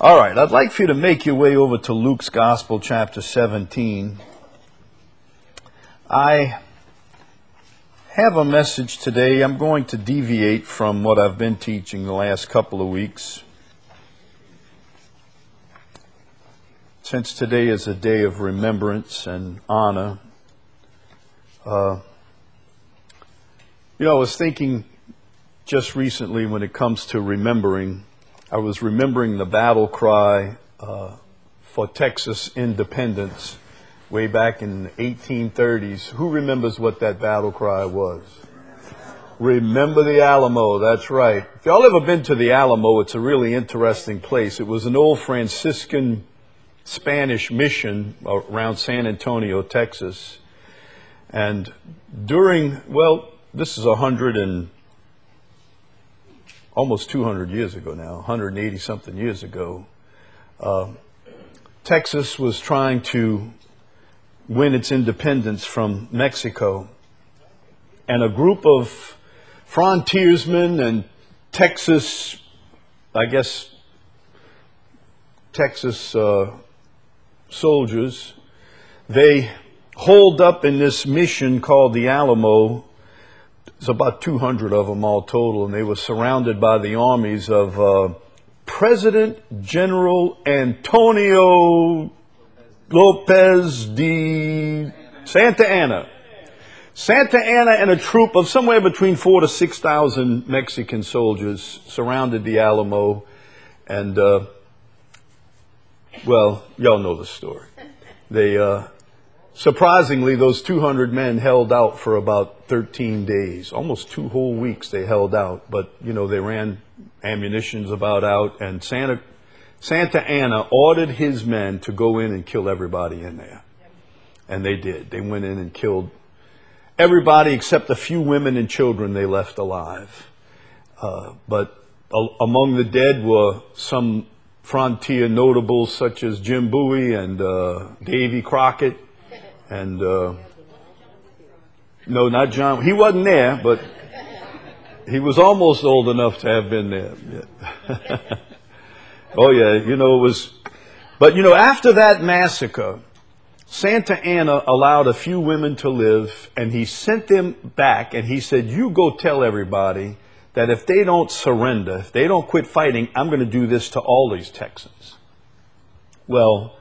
All right, I'd like for you to make your way over to Luke's Gospel, chapter 17. I have a message today. I'm going to deviate from what I've been teaching the last couple of weeks. Since today is a day of remembrance and honor, I was thinking just recently when it comes to remembering, I was remembering the battle cry for Texas independence way back in the 1830s. Who remembers what that battle cry was? Remember the Alamo, that's right. If y'all ever been to the Alamo, it's a really interesting place. It was an old Franciscan Spanish mission around San Antonio, Texas. And this is almost 200 years ago now, 180 something years ago. Texas was trying to win its independence from Mexico. And a group of frontiersmen and Texas soldiers, they holed up in this mission called the Alamo. It's about 200 of them all total, and they were surrounded by the armies of President General Antonio Lopez de Santa Anna. Santa Anna and a troop of somewhere between 4,000 to 6,000 Mexican soldiers surrounded the Alamo, and y'all know the story. They surprisingly, those 200 men held out for about 13 days. Almost 2 whole weeks they held out. But, they ran ammunitions about out. And Santa Anna ordered his men to go in and kill everybody in there. And they did. They went in and killed everybody except a few women and children they left alive. But among the dead were some frontier notables such as Jim Bowie and Davy Crockett. And, no, not John. He wasn't there, but he was almost old enough to have been there. Yeah. Oh, yeah, it was. But, after that massacre, Santa Anna allowed a few women to live, and he sent them back, and he said, you go tell everybody that if they don't surrender, if they don't quit fighting, I'm going to do this to all these Texans. Well,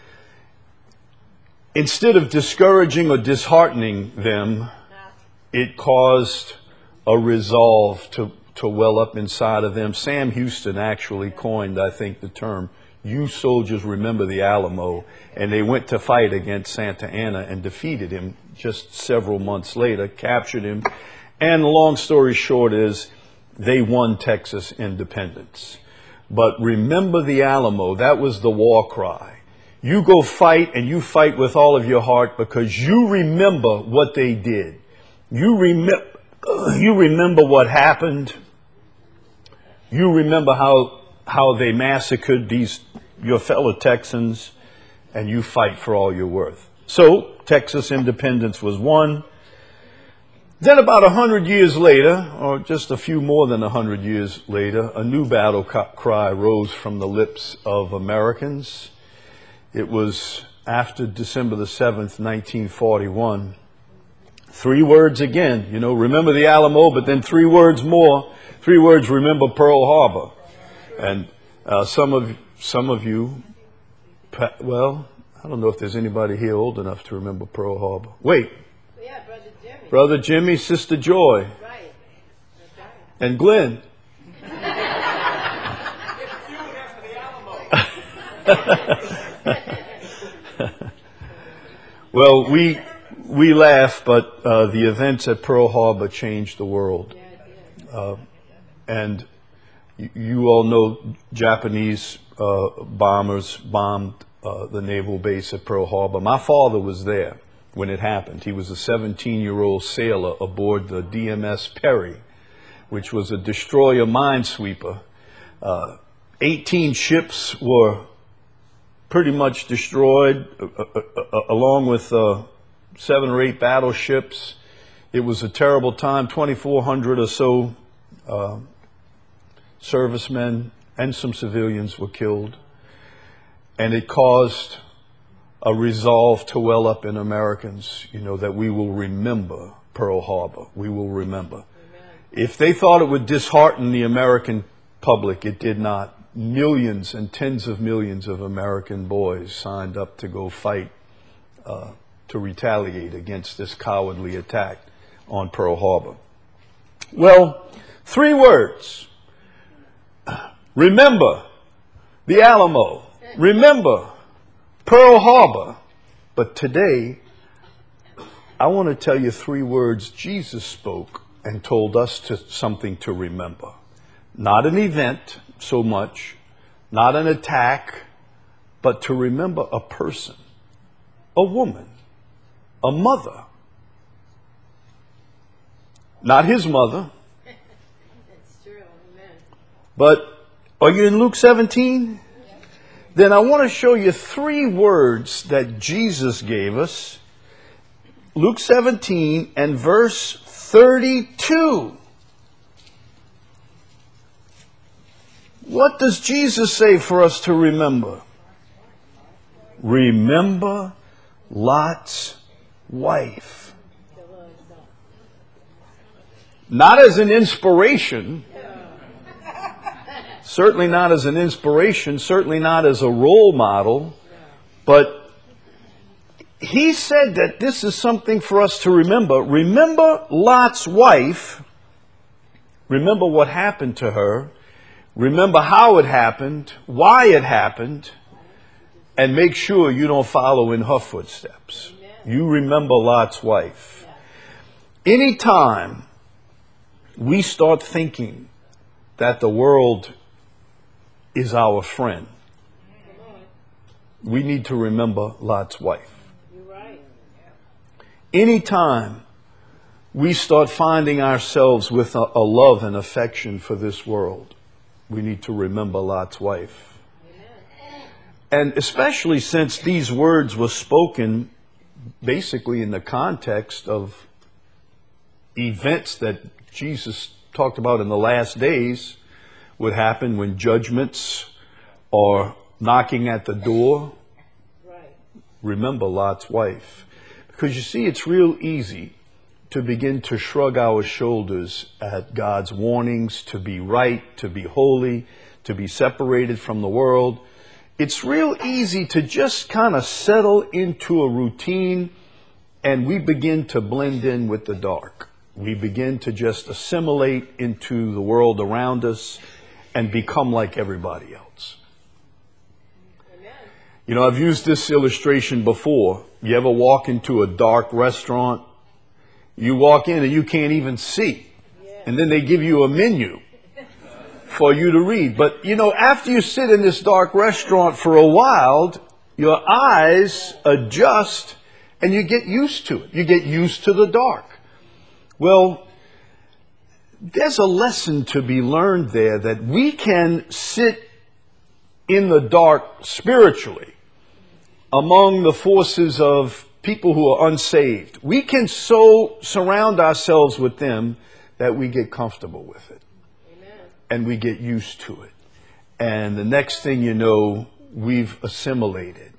instead of discouraging or disheartening them, it caused a resolve to well up inside of them. Sam Houston actually coined, I think, the term, "You soldiers remember the Alamo," and they went to fight against Santa Anna and defeated him just several months later, captured him, and the long story short is they won Texas independence. But remember the Alamo, that was the war cry. You go fight, and you fight with all of your heart because you remember what they did. You remember what happened. You remember how they massacred your fellow Texans, and you fight for all you're worth. So Texas independence was won. Then about 100 years later, or just a few more than 100 years later, a new battle cry rose from the lips of Americans. It was after December the 7th, 1941. 3 words again, remember the Alamo, but then 3 words more. 3 words, remember Pearl Harbor. And some of you, well, I don't know if there's anybody here old enough to remember Pearl Harbor. Wait. Yeah, Brother Jimmy. Brother Jimmy, Sister Joy. Right. And Glenn. Well, we laugh, but the events at Pearl Harbor changed the world. And you all know Japanese bombers bombed the naval base at Pearl Harbor. My father was there when it happened. He was a 17-year-old sailor aboard the DMS Perry, which was a destroyer minesweeper. 18 ships were pretty much destroyed, along with 7 or 8 battleships. It was a terrible time. 2,400 or so servicemen and some civilians were killed. And it caused a resolve to well up in Americans, that we will remember Pearl Harbor. We will remember. Amen. If they thought it would dishearten the American public, it did not. Millions and tens of millions of American boys signed up to go fight to retaliate against this cowardly attack on Pearl Harbor. Well, 3 words. Remember the Alamo. Remember Pearl Harbor. But today, I want to tell you 3 words Jesus spoke and told us something to remember. Not an event so much, not an attack, but to remember a person, a woman, a mother. Not his mother. That's true. Amen. But are you in Luke 17? Then I want to show you 3 words that Jesus gave us. Luke 17 and verse 32. What does Jesus say for us to remember? Remember Lot's wife. Not as an inspiration. Certainly not as an inspiration. Certainly not as a role model. But he said that this is something for us to remember. Remember Lot's wife. Remember what happened to her. Remember how it happened, why it happened, and make sure you don't follow in her footsteps. You remember Lot's wife. Anytime we start thinking that the world is our friend, we need to remember Lot's wife. Anytime we start finding ourselves with a love and affection for this world, we need to remember Lot's wife. Amen. And especially since these words were spoken basically in the context of events that Jesus talked about in the last days would happen when judgments are knocking at the door. Right. Remember Lot's wife. Because you see, it's real easy to begin to shrug our shoulders at God's warnings to be right, to be holy, to be separated from the world. It's real easy to just kind of settle into a routine, and we begin to blend in with the dark. We begin to just assimilate into the world around us and become like everybody else. Amen. I've used this illustration before. You ever walk into a dark restaurant? You walk in and you can't even see. And then they give you a menu for you to read. But, after you sit in this dark restaurant for a while, your eyes adjust and you get used to it. You get used to the dark. Well, there's a lesson to be learned there that we can sit in the dark spiritually among the forces of people who are unsaved. We can so surround ourselves with them that we get comfortable with it. Amen. And we get used to it. And the next thing you know, we've assimilated.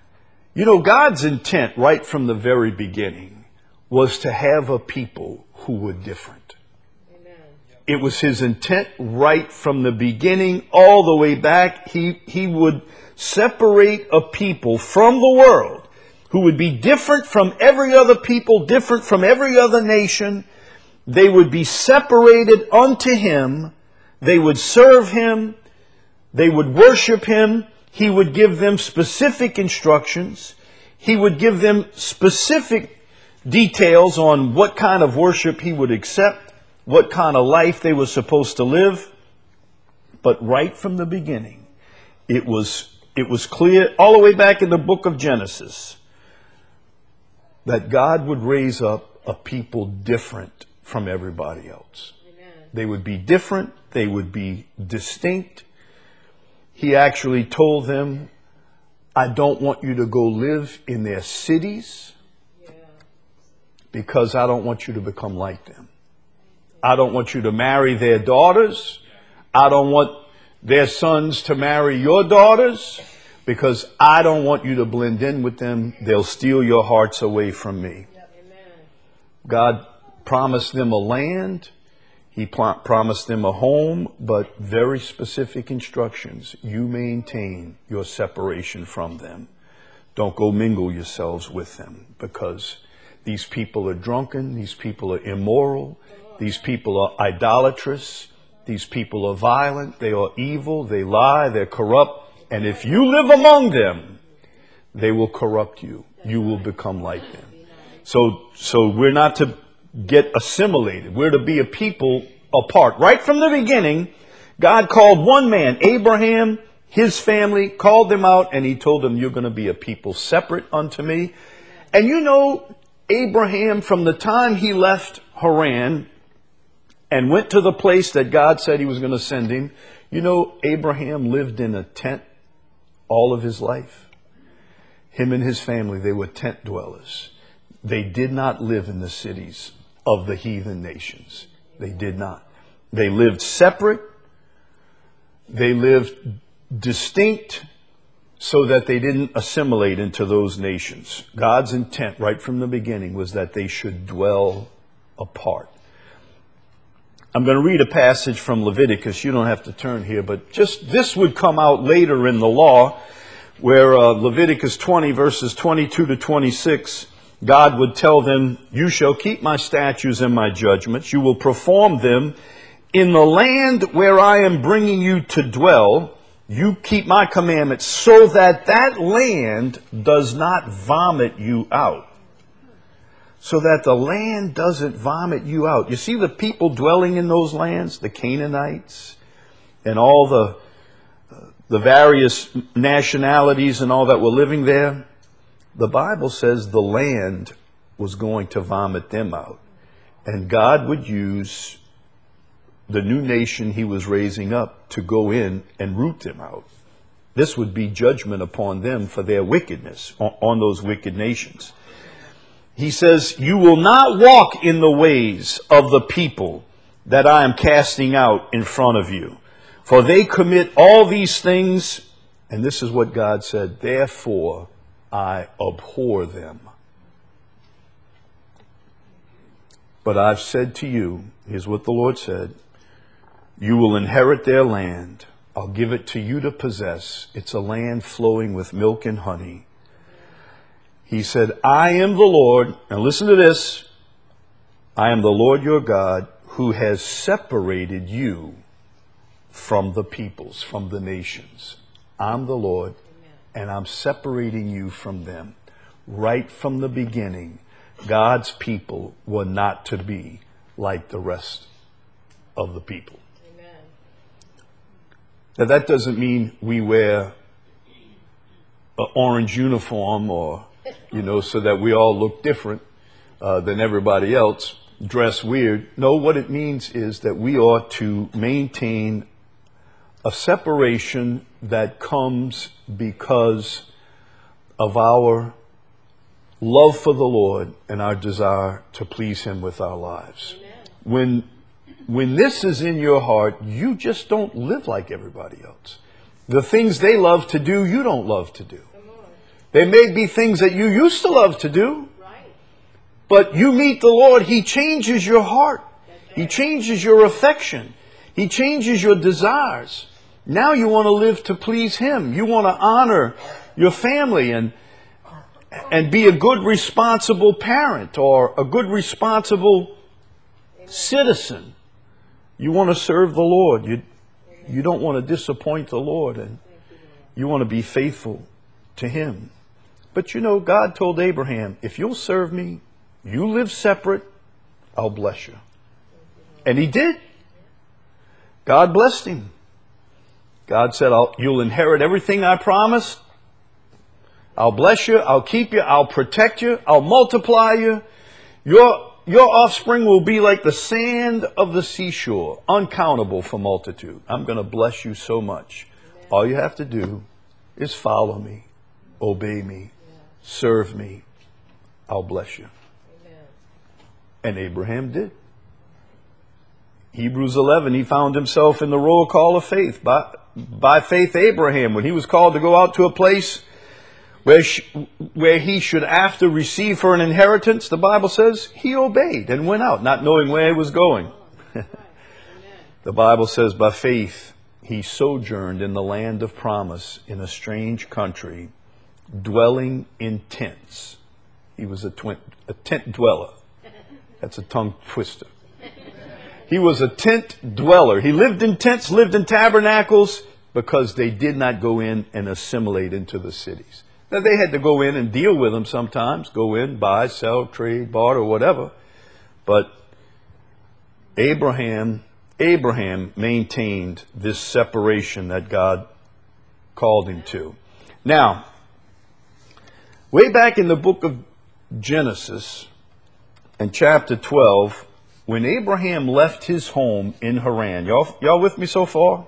God's intent right from the very beginning was to have a people who were different. Amen. It was his intent right from the beginning all the way back. He would separate a people from the world who would be different from every other people, different from every other nation. They would be separated unto him. They would serve him. They would worship him. He would give them specific instructions. He would give them specific details on what kind of worship he would accept, what kind of life they were supposed to live. But right from the beginning, it was clear all the way back in the book of Genesis that God would raise up a people different from everybody else. Amen. They would be different. They would be distinct. He actually told them, I don't want you to go live in their cities because I don't want you to become like them. I don't want you to marry their daughters. I don't want their sons to marry your daughters. because I don't want you to blend in with them. They'll steal your hearts away from me. Amen. God promised them a land. He promised them a home, but very specific instructions. You maintain your separation from them. Don't go mingle yourselves with them, because these people are drunken. These people are immoral. These people are idolatrous. These people are violent. They are evil. They lie. They're corrupt. And if you live among them, they will corrupt you. You will become like them. So we're not to get assimilated. We're to be a people apart. Right from the beginning, God called one man, Abraham, his family, called them out, and he told them, you're going to be a people separate unto me. And you know, Abraham, from the time he left Haran and went to the place that God said he was going to send him, you know, Abraham lived in a tent all of his life. Him and his family, they were tent dwellers. They did not live in the cities of the heathen nations. They did not. They lived separate. They lived distinct so that they didn't assimilate into those nations. God's intent right from the beginning was that they should dwell apart. I'm going to read a passage from Leviticus. You don't have to turn here, but just this would come out later in the law, where Leviticus 20 verses 22 to 26, God would tell them, you shall keep my statutes and my judgments. You will perform them in the land where I am bringing you to dwell. You keep my commandments so that that land does not vomit you out. So that the land doesn't vomit you out. You see the people dwelling in those lands, the Canaanites and all the various nationalities and all that were living there. The Bible says the land was going to vomit them out. And God would use the new nation he was raising up to go in and root them out. This would be judgment upon them for their wickedness on those wicked nations. He says, you will not walk in the ways of the people that I am casting out in front of you. For they commit all these things. And this is what God said. Therefore, I abhor them. But I've said to you, here's what the Lord said. You will inherit their land. I'll give it to you to possess. It's a land flowing with milk and honey. He said, I am the Lord, and listen to this, I am the Lord your God who has separated you from the peoples, from the nations. I'm the Lord, and I'm separating you from them. Right from the beginning, God's people were not to be like the rest of the people. Amen. Now that doesn't mean we wear an orange uniform or so that we all look different than everybody else, dress weird. No, what it means is that we ought to maintain a separation that comes because of our love for the Lord and our desire to please him with our lives. When this is in your heart, you just don't live like everybody else. The things they love to do, you don't love to do. There may be things that you used to love to do, but you meet the Lord, he changes your heart. He changes your affection. He changes your desires. Now you want to live to please him. You want to honor your family and be a good, responsible parent or a good, responsible citizen. You want to serve the Lord. You don't want to disappoint the Lord, and you want to be faithful to him. But God told Abraham, if you'll serve me, you live separate, I'll bless you. And he did. God blessed him. God said, you'll inherit everything I promised. I'll bless you. I'll keep you. I'll protect you. I'll multiply you. Your offspring will be like the sand of the seashore, uncountable for multitude. I'm going to bless you so much. All you have to do is follow me, obey me, serve me. I'll bless you. And Abraham did. Hebrews 11, he found himself in the roll call of faith by faith Abraham, when he was called to go out to a place where he should after receive for an inheritance, the Bible says he obeyed and went out, not knowing where he was going. The Bible says by faith he sojourned in the land of promise in a strange country, dwelling in tents. He was a tent dweller. That's a tongue twister. He was a tent dweller. He lived in tents, lived in tabernacles, because they did not go in and assimilate into the cities. Now, they had to go in and deal with them sometimes, go in, buy, sell, trade, barter, whatever. But Abraham maintained this separation that God called him to. Now, way back in the book of Genesis, in chapter 12, when Abraham left his home in Haran, y'all with me so far?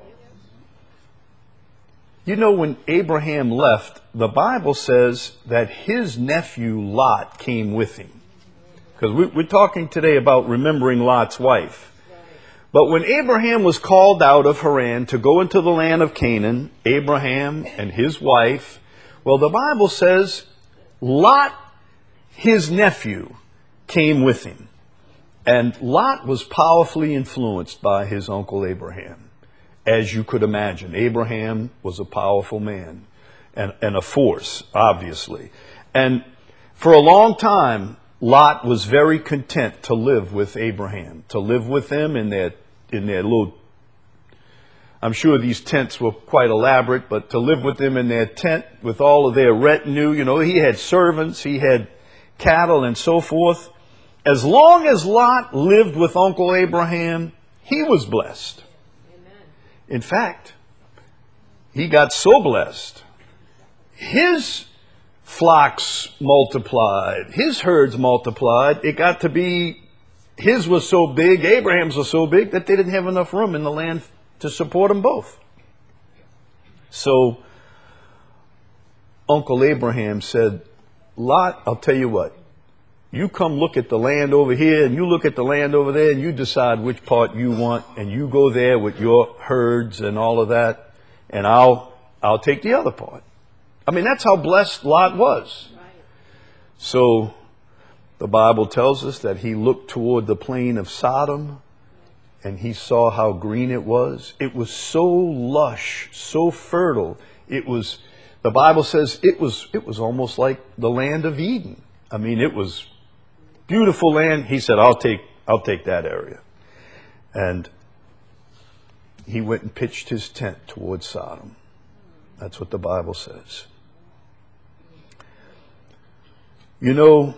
You know, when Abraham left, the Bible says that his nephew Lot came with him. Because we're talking today about remembering Lot's wife. But when Abraham was called out of Haran to go into the land of Canaan, Abraham and his wife, well, the Bible says Lot, his nephew, came with him. And Lot was powerfully influenced by his uncle Abraham. As you could imagine, Abraham was a powerful man and a force, obviously. And for a long time, Lot was very content to live with Abraham, to live with them in their little, I'm sure these tents were quite elaborate, but to live with them in their tent with all of their retinue. You know, he had servants, he had cattle and so forth. As long as Lot lived with Uncle Abraham, he was blessed. In fact, he got so blessed, his flocks multiplied, his herds multiplied. It got to be, his was so big, Abraham's was so big, that they didn't have enough room in the land to support them both. So Uncle Abraham said, Lot, I'll tell you what, you come look at the land over here and you look at the land over there and you decide which part you want, and you go there with your herds and all of that, and I'll take the other part. I mean, that's how blessed Lot was. So the Bible tells us that he looked toward the plain of Sodom and he saw how green it was. It was so lush, so fertile. The Bible says it was almost like the land of Eden. I mean, it was beautiful land. He said, I'll take that area. And he went and pitched his tent towards Sodom. That's what the Bible says. You know,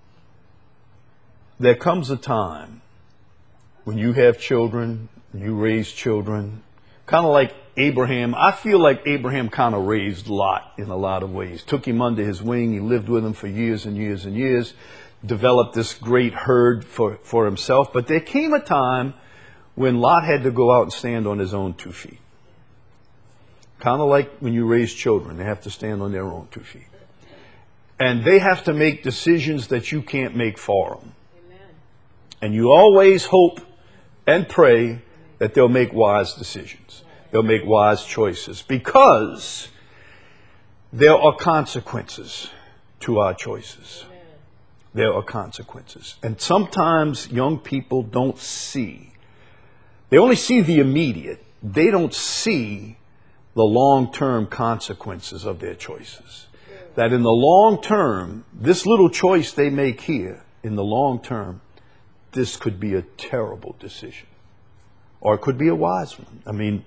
there comes a time when you have children, you raise children, kind of like Abraham. I feel like Abraham kind of raised Lot in a lot of ways. Took him under his wing. He lived with him for years and years and years. Developed this great herd for himself. But there came a time when Lot had to go out and stand on his own 2 feet. Kind of like when you raise children. They have to stand on their own 2 feet. And they have to make decisions that you can't make for them. Amen. And you always hope and pray that they'll make wise decisions. They'll make wise choices, because there are consequences to our choices. Amen. There are consequences. And sometimes young people don't see. They only see the immediate. They don't see the long-term consequences of their choices. That in the long term, this little choice they make here, in the long term, this could be a terrible decision. Or it could be a wise one. I mean,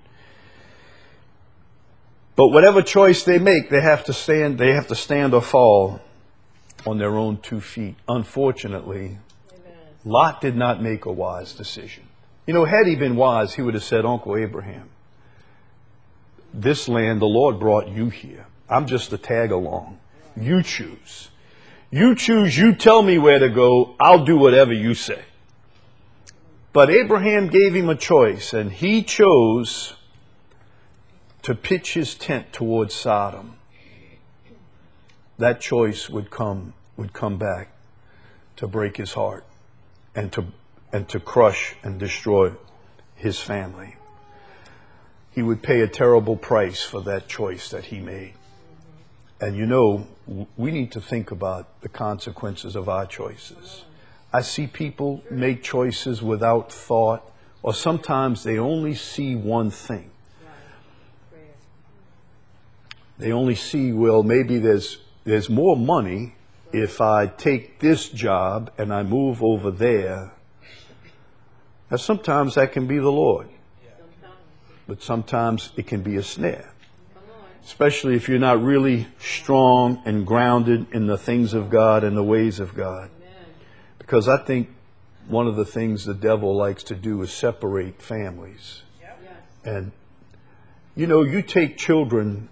but whatever choice they make, they have to stand or fall on their own 2 feet. Unfortunately, Amen. Lot did not make a wise decision. You know, had he been wise, he would have said, Uncle Abraham, this land, the Lord brought you here. I'm just a tag along. You choose. You choose, you tell me where to go. I'll do whatever you say. But Abraham gave him a choice, and he chose to pitch his tent towards Sodom. That choice would come back to break his heart and to crush and destroy his family. he would pay a terrible price for that choice that he made. And you know, we need to think about the consequences of our choices. I see people make choices without thought, or sometimes they only see one thing. They only see, well, maybe there's more money if I take this job and I move over there. Now, sometimes that can be the Lord, but sometimes it can be a snare, especially if you're not really strong and grounded in the things of God and the ways of God. Because I think one of the things the devil likes to do is separate families. And, you know, you take children,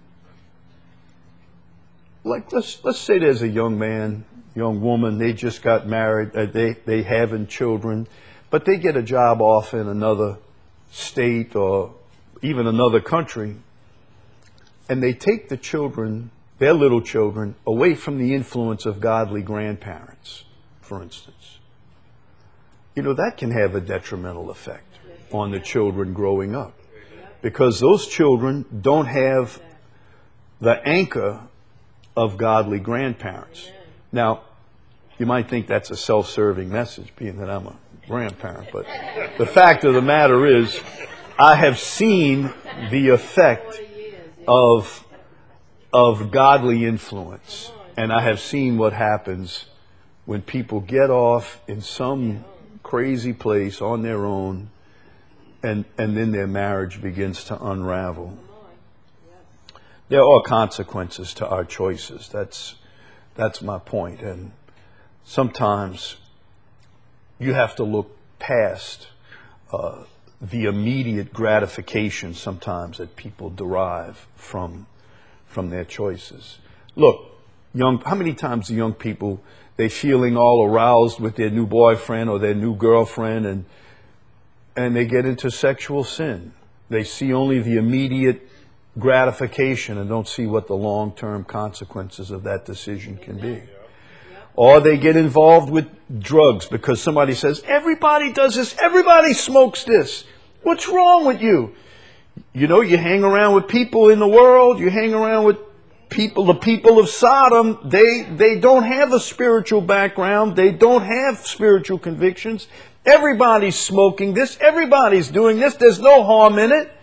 like let's say there's a young man, young woman, they just got married, they having children, but they get a job off in another state or even another country, and they take the children, their little children, away from the influence of godly grandparents, for instance. You know, that can have a detrimental effect on the children growing up, because those children don't have the anchor of godly grandparents. Now, you might think that's a self-serving message, being that I'm a grandparent, but the fact of the matter is, I have seen the effect of godly influence, and I have seen what happens when people get off in some crazy place on their own, and then their marriage begins to unravel. There are consequences to our choices. That's my point. And sometimes you have to look past the immediate gratification sometimes that people derive from their choices. Look, how many times do young people, they're feeling all aroused with their new boyfriend or their new girlfriend, and they get into sexual sin. They see only the immediate gratification and don't see what the long-term consequences of that decision can be. Or they get involved with drugs because somebody says, everybody does this, everybody smokes this. What's wrong with you? You know, you hang around with people in the world, you hang around with people, the people of Sodom, they don't have a spiritual background, they don't have spiritual convictions. Everybody's smoking this, everybody's doing this, there's no harm in it.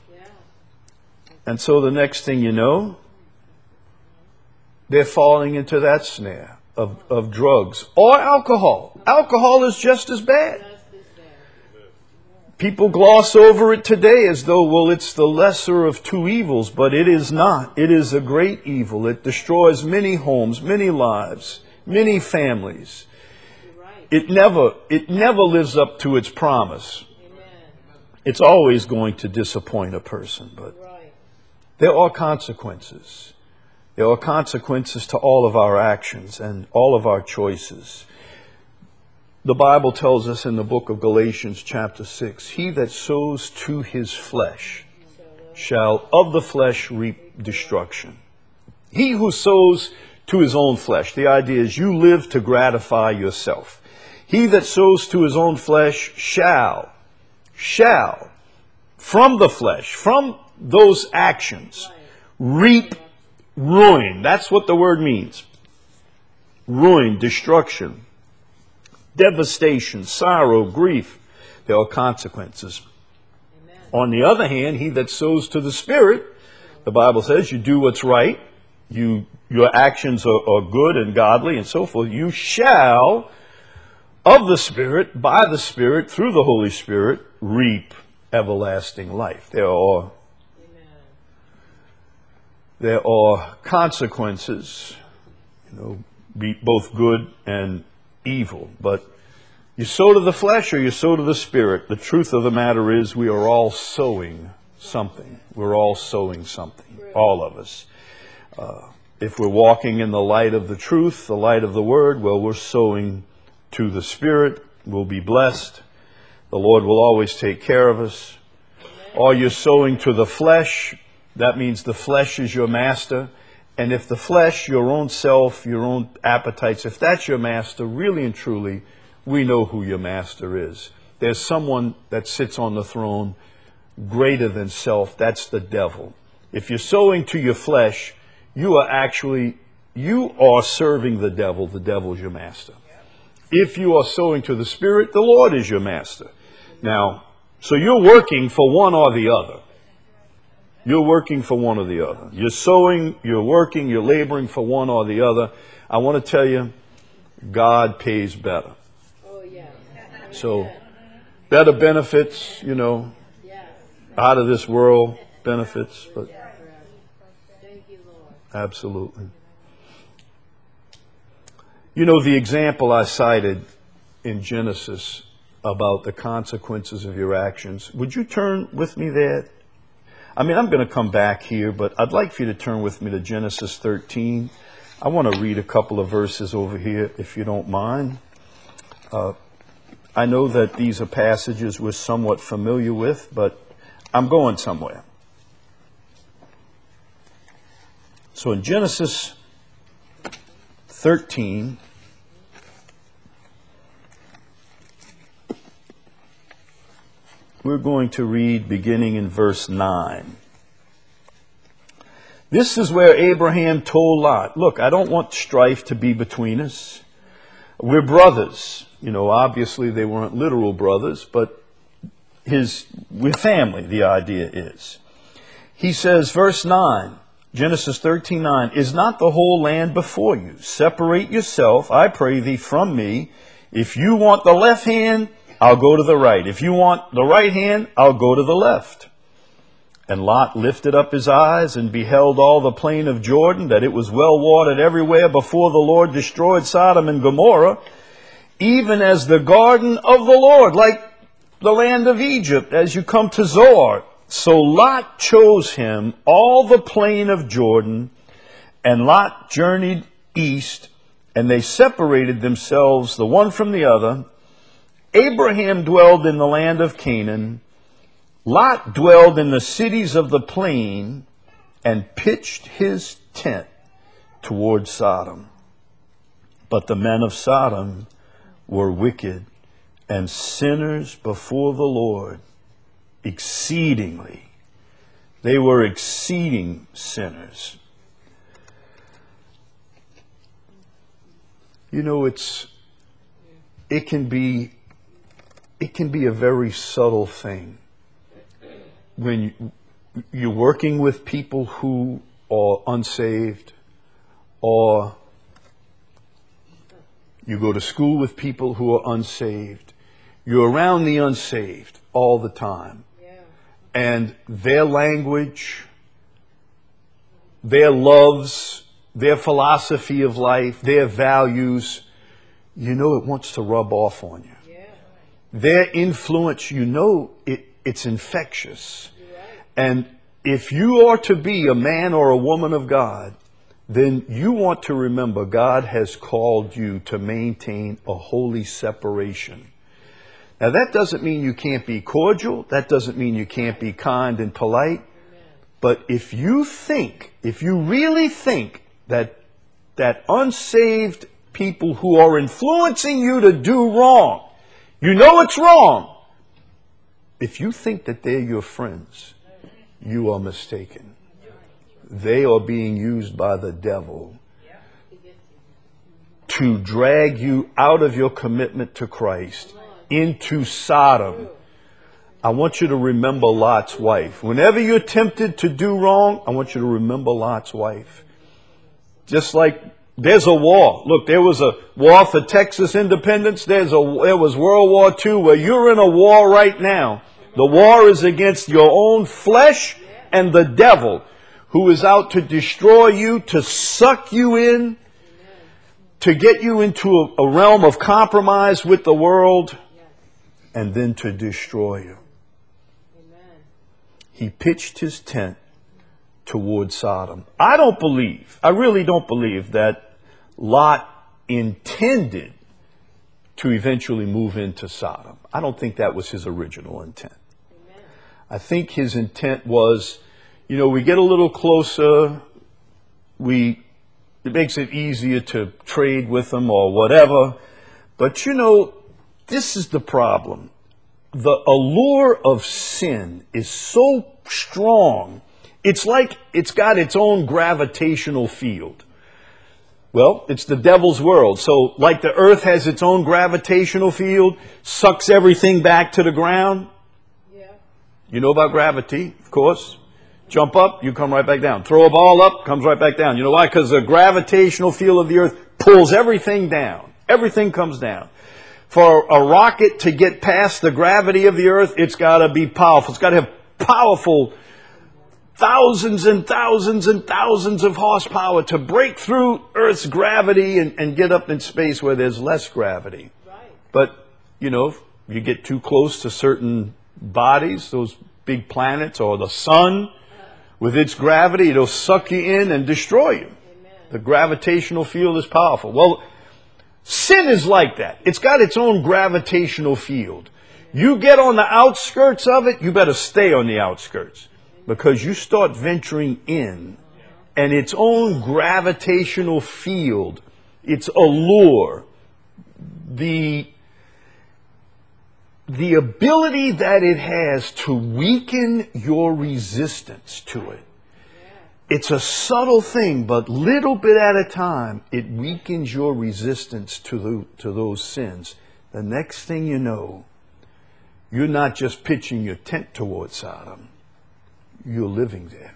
And so the next thing you know, they're falling into that snare of drugs or alcohol. Alcohol is just as bad. People gloss over it today as though, well, it's the lesser of two evils, but it is not. It is a great evil. It destroys many homes, many lives, many families. It never lives up to its promise. It's always going to disappoint a person, but there are consequences. There are consequences to all of our actions and all of our choices. The Bible tells us in the book of Galatians chapter 6, he that sows to his flesh shall of the flesh reap destruction. He who sows to his own flesh, the idea is you live to gratify yourself. He that sows to his own flesh shall, from the flesh, from those actions, reap ruin. That's what the word means. Ruin, destruction, devastation, sorrow, grief. There are consequences. Amen. On the other hand, he that sows to the Spirit, the Bible says you do what's right, your actions are good and godly and so forth. You shall, of the Spirit, by the Spirit, through the Holy Spirit, reap everlasting life. There are consequences, both good and evil. But you sow to the flesh or you sow to the Spirit. The truth of the matter is we are all sowing something. We're all sowing something, all of us. If we're walking in the light of the truth, the light of the Word, well, we're sowing to the Spirit. We'll be blessed. The Lord will always take care of us. Or you're sowing to the flesh. That means the flesh is your master. And if the flesh, your own self, your own appetites, if that's your master, really and truly, we know who your master is. There's someone that sits on the throne greater than self, that's the devil. If you're sowing to your flesh, you are serving the devil. The devil is your master. If you are sowing to the Spirit, the Lord is your master. Now, so you're working for one or the other. You're working for one or the other. You're sowing, you're working, you're laboring for one or the other. I want to tell you, God pays better. Oh, yeah. So, better benefits, Yeah. out of this world benefits, but Thank you, Lord. absolutely. The example I cited in Genesis about the consequences of your actions, would you turn with me there? I'm going to come back here, but I'd like for you to turn with me to Genesis 13. I want to read a couple of verses over here, if you don't mind. I know that these are passages we're somewhat familiar with, but I'm going somewhere. So in Genesis 13, we're going to read beginning in verse 9. This is where Abraham told Lot, look, I don't want strife to be between us. We're brothers. Obviously they weren't literal brothers, but we're family, the idea is. He says, verse 9, Genesis 13:9, is not the whole land before you? Separate yourself, I pray thee, from me. If you want the left hand, I'll go to the right. If you want the right hand, I'll go to the left. And Lot lifted up his eyes and beheld all the plain of Jordan, that it was well watered everywhere before the Lord destroyed Sodom and Gomorrah, even as the garden of the Lord, like the land of Egypt, as you come to Zoar. So Lot chose him all the plain of Jordan, and Lot journeyed east, and they separated themselves the one from the other. Abraham dwelled in the land of Canaan. Lot dwelled in the cities of the plain and pitched his tent toward Sodom. But the men of Sodom were wicked and sinners before the Lord exceedingly. They were exceeding sinners. It can be a very subtle thing when you're working with people who are unsaved, or you go to school with people who are unsaved. You're around the unsaved all the time. Yeah. And their language, their loves, their philosophy of life, their values, it wants to rub off on you. Yeah. Their influence, it's infectious. You're right. And if you are to be a man or a woman of God, then you want to remember God has called you to maintain a holy separation. Now, that doesn't mean you can't be cordial. That doesn't mean you can't be kind and polite. But if you really think that unsaved people who are influencing you to do wrong, it's wrong. If you think that they're your friends, you are mistaken. They are being used by the devil to drag you out of your commitment to Christ into Sodom. I want you to remember Lot's wife. Whenever you're tempted to do wrong, I want you to remember Lot's wife. Just like there's a war. Look, there was a war for Texas independence. There was World War II, where you're in a war right now. The war is against your own flesh and the devil, who is out to destroy you, to suck you in, to get you into a realm of compromise with the world, and then to destroy you. Amen. He pitched his tent toward Sodom. I really don't believe that Lot intended to eventually move into Sodom. I don't think that was his original intent. Amen. I think his intent was, we get a little closer, it makes it easier to trade with them or whatever. But this is the problem. the allure of sin is so strong, it's like it's got its own gravitational field. Well, it's the devil's world. So like the earth has its own gravitational field, sucks everything back to the ground. Yeah. You know about gravity, of course. Jump up, you come right back down. Throw a ball up, comes right back down. You know why? Because the gravitational field of the earth pulls everything down. Everything comes down. For a rocket to get past the gravity of the earth, it's got to be powerful. It's got to have powerful thousands and thousands and thousands of horsepower to break through Earth's gravity and get up in space where there's less gravity. Right. But, you know, if you get too close to certain bodies, those big planets or the sun, with its gravity, it'll suck you in and destroy you. Amen. The gravitational field is powerful. Well, sin is like that. It's got its own gravitational field. You get on the outskirts of it, you better stay on the outskirts. Because you start venturing in, and its own gravitational field, its allure, the ability that it has to weaken your resistance to it. It's a subtle thing, but little bit at a time, it weakens your resistance to those sins. The next thing you know, you're not just pitching your tent towards Sodom. You're living there.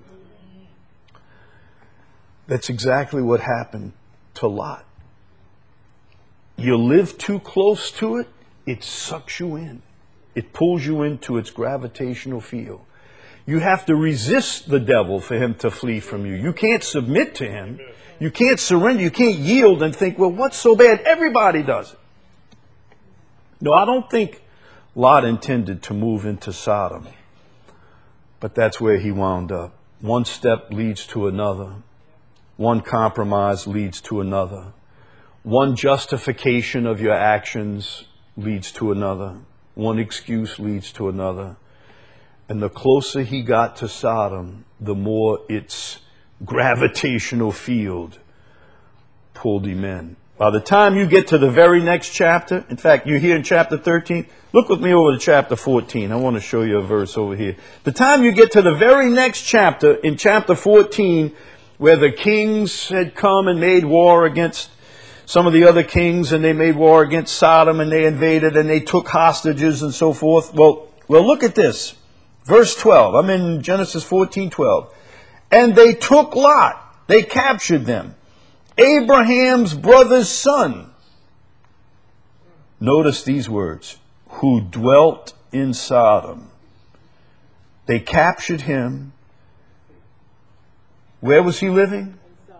That's exactly what happened to Lot. You live too close to it, it sucks you in. It pulls you into its gravitational field. You have to resist the devil for him to flee from you. You can't submit to him. You can't surrender. You can't yield and think, well, what's so bad? Everybody does it. No, I don't think Lot intended to move into Sodom. But that's where he wound up. One step leads to another. One compromise leads to another. One justification of your actions leads to another. One excuse leads to another. And the closer he got to Sodom, the more its gravitational field pulled him in. By the time you get to the very next chapter, in fact, you're here in chapter 13, look with me over to chapter 14. I want to show you a verse over here. The time you get to the very next chapter, in chapter 14, where the kings had come and made war against some of the other kings, and they made war against Sodom, and they invaded, and they took hostages and so forth. Well, look at this. Verse 12. I'm in Genesis 14:12. And they took Lot. They captured them. Abraham's brother's son. Notice these words. Who dwelt in Sodom. They captured him. Where was he living?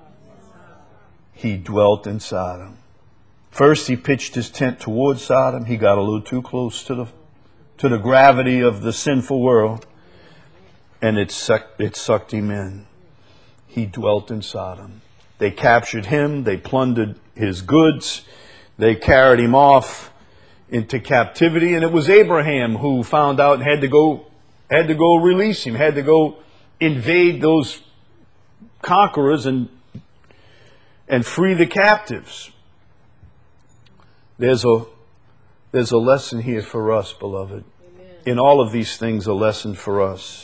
He dwelt in Sodom. First he pitched his tent towards Sodom. He got a little too close to the gravity of the sinful world. And it sucked him in. He dwelt in Sodom. They captured him. They plundered his goods. They carried him off into captivity. And it was Abraham who found out and had to go release him, had to go invade those conquerors and free the captives. There's a lesson here for us, beloved. Amen. In all of these things, a lesson for us.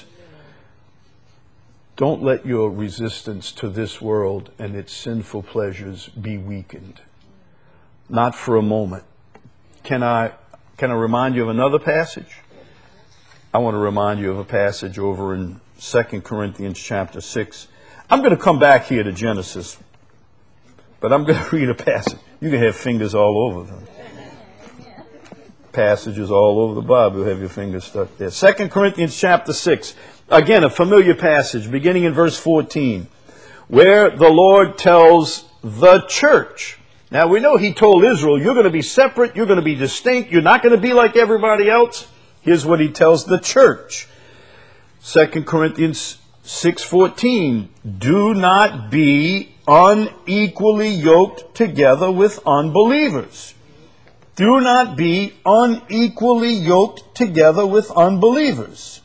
Don't let your resistance to this world and its sinful pleasures be weakened. Not for a moment. Can I remind you of another passage? I want to remind you of a passage over in 2 Corinthians chapter 6. I'm going to come back here to Genesis, but I'm going to read a passage. You can have fingers all over them. Passages all over the Bible. You'll have your fingers stuck there. 2 Corinthians chapter 6. Again, a familiar passage, beginning in verse 14, where the Lord tells the church. Now, we know he told Israel, you're going to be separate, you're going to be distinct, you're not going to be like everybody else. Here's what he tells the church. 2 Corinthians 6:14, do not be unequally yoked together with unbelievers. Do not be unequally yoked together with unbelievers.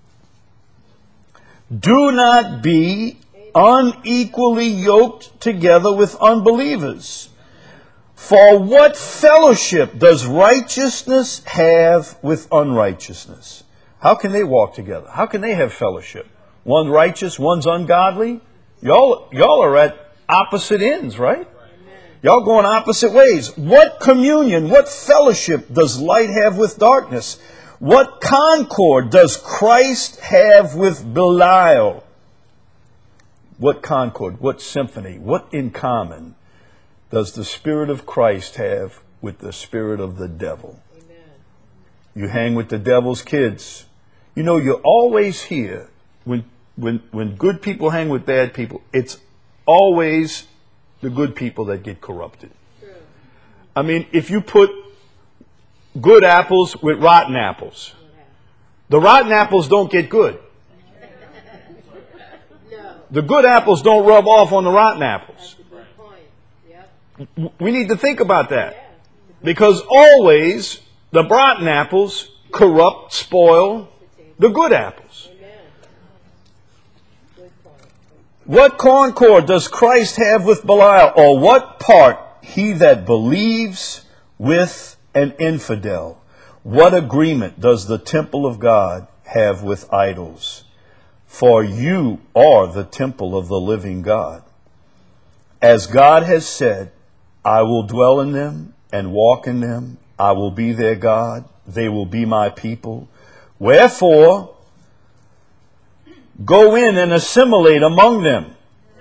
Do not be unequally yoked together with unbelievers. For what fellowship does righteousness have with unrighteousness? How can they walk together? How can they have fellowship? One's righteous, one's ungodly. Y'all are at opposite ends, right? Y'all going opposite ways. What communion, what fellowship does light have with darkness? What concord does Christ have with Belial? What concord, what symphony, what in common does the Spirit of Christ have with the spirit of the devil? Amen. You hang with the devil's kids. You know, you always hear when good people hang with bad people, it's always the good people that get corrupted. True. I mean, if you put good apples with rotten apples, the rotten apples don't get good. No. The good apples don't rub off on the rotten apples. That's a good point. Yep. We need to think about that. Yeah. Because always the rotten apples corrupt, spoil the good apples. Amen. Good point. What concord does Christ have with Belial? Or what part he that believes with an infidel? What agreement does the temple of God have with idols? For you are the temple of the living God. As God has said, I will dwell in them and walk in them. I will be their God. They will be my people. Wherefore, go in and assimilate among them.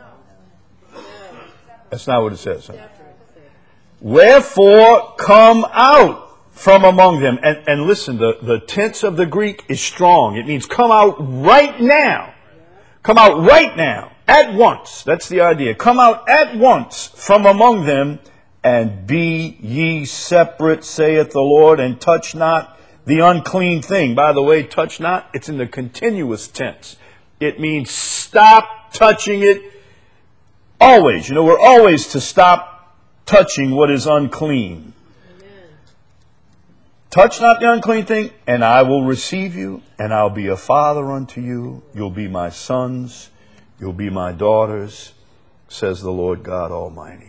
That's not what it says. Huh? Wherefore, come out from among them. And listen, the tense of the Greek is strong. It means come out right now. Come out right now. At once. That's the idea. Come out at once from among them, and be ye separate, saith the Lord, and touch not the unclean thing. By the way, touch not, it's in the continuous tense. It means stop touching it always. You know, we're always to stop touching what is unclean. Amen. Touch not the unclean thing, and I will receive you, and I'll be a father unto you. You'll be my sons. You'll be my daughters, says the Lord God Almighty.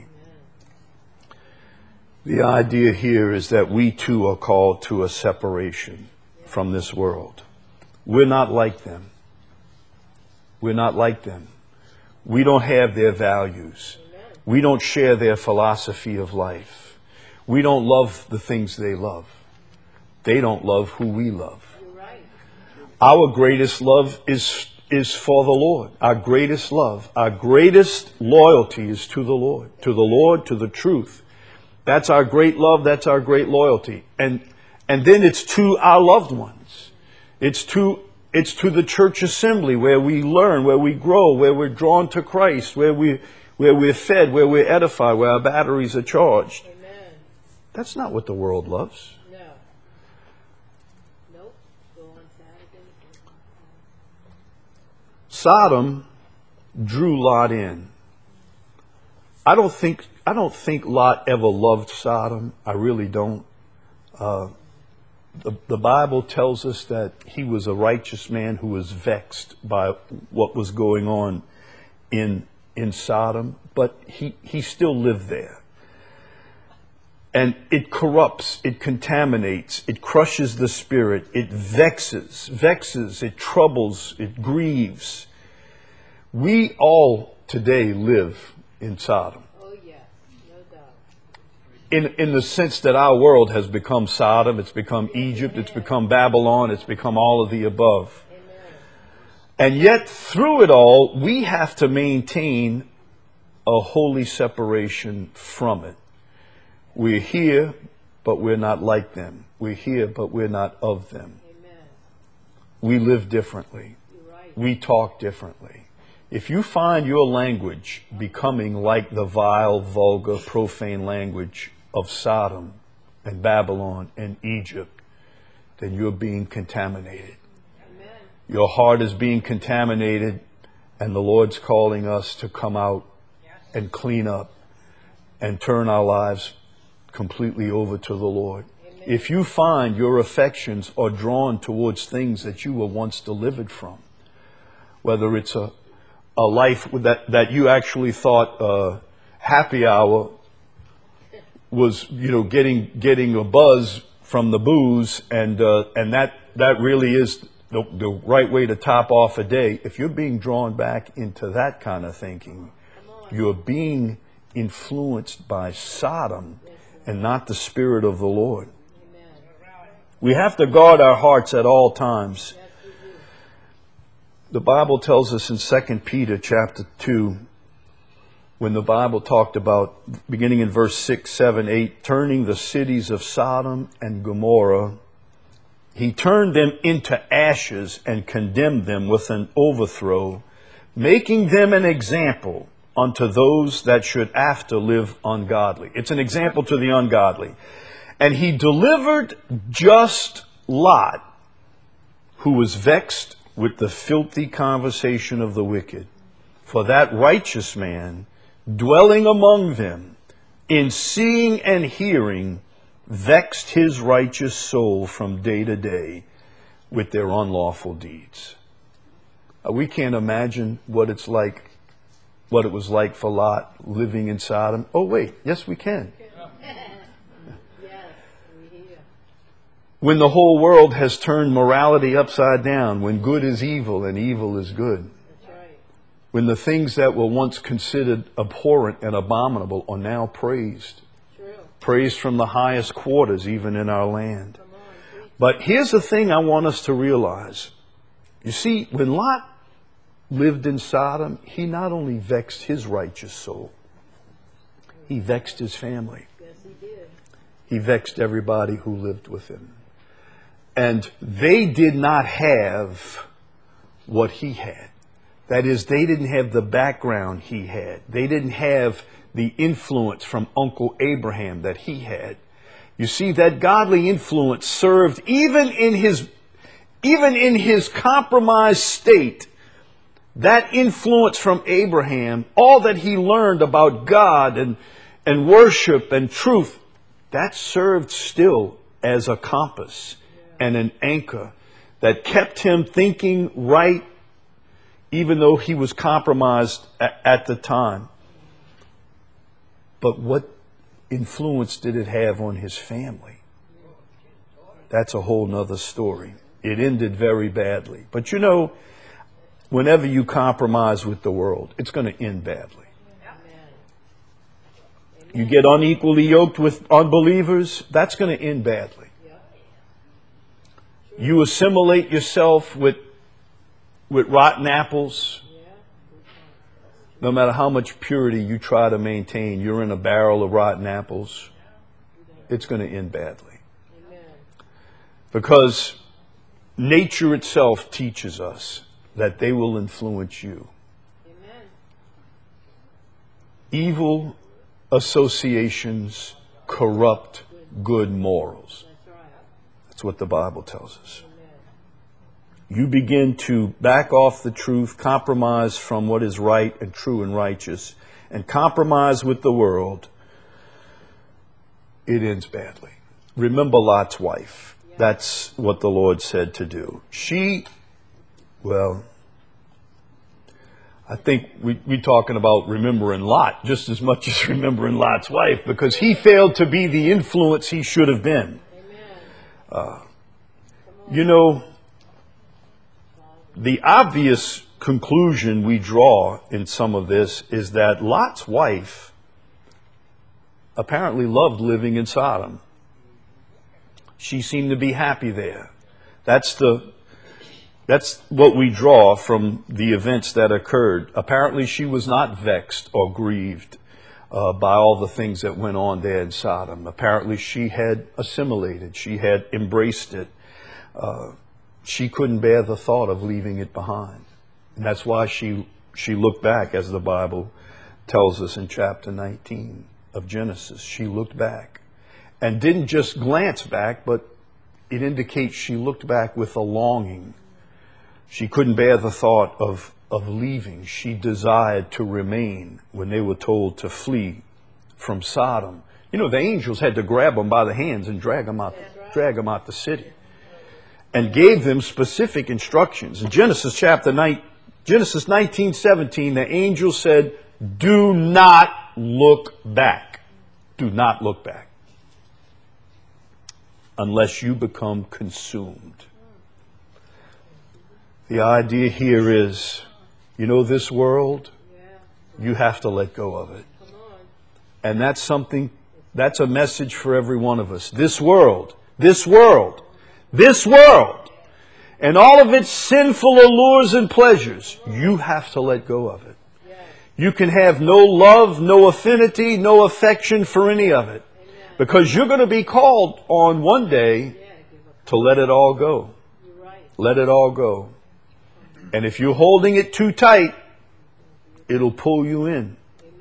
The idea here is that we too are called to a separation from this world. We're not like them. We're not like them. We don't have their values. We don't share their philosophy of life. We don't love the things they love. They don't love who we love. You're right. Our greatest love is for the Lord. Our greatest love, our greatest loyalty is to the Lord, to the truth. That's our great love. That's our great loyalty. And then it's to our loved ones. It's to the church assembly where we learn, where we grow, where we're drawn to Christ, where we're fed, where we're edified, where our batteries are charged. Amen. That's not what the world loves. No. Nope. Go on Saturday. Sodom drew Lot in. I don't think Lot ever loved Sodom. I really don't. The Bible tells us that he was a righteous man who was vexed by what was going on in Sodom, but he still lived there. And it corrupts, it contaminates, it crushes the spirit, it vexes, it troubles, it grieves. We all today live in Sodom. Oh, yes. No doubt. In the sense that our world has become Sodom, it's become Egypt, it's become Babylon, it's become all of the above. Amen. And yet, through it all, we have to maintain a holy separation from it. We're here, but we're not like them. We're here, but we're not of them. Amen. We live differently. You're right. We talk differently. If you find your language becoming like the vile, vulgar, profane language of Sodom and Babylon and Egypt, then you're being contaminated. Amen. Your heart is being contaminated, and the Lord's calling us to come out and clean up and turn our lives completely over to the Lord. Amen. If you find your affections are drawn towards things that you were once delivered from, whether it's a life that you actually thought happy hour was, getting a buzz from the booze, and that really is the right way to top off a day. If you're being drawn back into that kind of thinking, you're being influenced by Sodom and not the Spirit of the Lord. We have to guard our hearts at all times. The Bible tells us in 2 Peter chapter 2, when the Bible talked about, beginning in verse 6, 7, 8, turning the cities of Sodom and Gomorrah, he turned them into ashes and condemned them with an overthrow, making them an example unto those that should after live ungodly. It's an example to the ungodly. And he delivered just Lot, who was vexed with the filthy conversation of the wicked. For that righteous man, dwelling among them, in seeing and hearing, vexed his righteous soul from day to day with their unlawful deeds. We can't imagine what it was like for Lot living in Sodom. Oh, wait, yes, we can. When the whole world has turned morality upside down, when good is evil and evil is good. That's right. When the things that were once considered abhorrent and abominable are now praised. True. Praised from the highest quarters, even in our land. But here's the thing I want us to realize. You see, when Lot lived in Sodom, he not only vexed his righteous soul, he vexed his family. Yes, he did. He vexed everybody who lived with him. And they did not have what he had. That is, they didn't have the background he had. They didn't have the influence from Uncle Abraham that he had. You see, that godly influence served even in his compromised state. That influence from Abraham, all that he learned about God and worship and truth, that served still as a compass and an anchor that kept him thinking right, even though he was compromised at the time. But what influence did it have on his family? That's a whole nother story. It ended very badly. But whenever you compromise with the world, it's going to end badly. You get unequally yoked with unbelievers, that's going to end badly. You assimilate yourself with rotten apples. No matter how much purity you try to maintain, you're in a barrel of rotten apples. It's going to end badly. Because nature itself teaches us that they will influence you. Evil associations corrupt good morals. That's what the Bible tells us. You begin to back off the truth, compromise from what is right and true and righteous, and compromise with the world, it ends badly. Remember Lot's wife. That's what the Lord said to do. I think we're talking about remembering Lot just as much as remembering Lot's wife, because he failed to be the influence he should have been. The obvious conclusion we draw in some of this is that Lot's wife apparently loved living in Sodom. She seemed to be happy there. That's what we draw from the events that occurred. Apparently she was not vexed or grieved by all the things that went on there in Sodom. Apparently she had assimilated. She had embraced it. She couldn't bear the thought of leaving it behind. And that's why she looked back, as the Bible tells us in chapter 19 of Genesis. She looked back. And didn't just glance back, but it indicates she looked back with a longing. She couldn't bear the thought of leaving. She desired to remain when they were told to flee from Sodom. The angels had to grab them by the hands and drag them out the city. And gave them specific instructions. In Genesis 19:17, the angel said, "Do not look back." Do not look back. Unless you become consumed. The idea here is, you know, this world, you have to let go of it. And that's something, that's a message for every one of us. This world, and all of its sinful allures and pleasures, you have to let go of it. You can have no love, no affinity, no affection for any of it. Because you're going to be called on one day to let it all go. Let it all go. And if you're holding it too tight, it'll pull you in.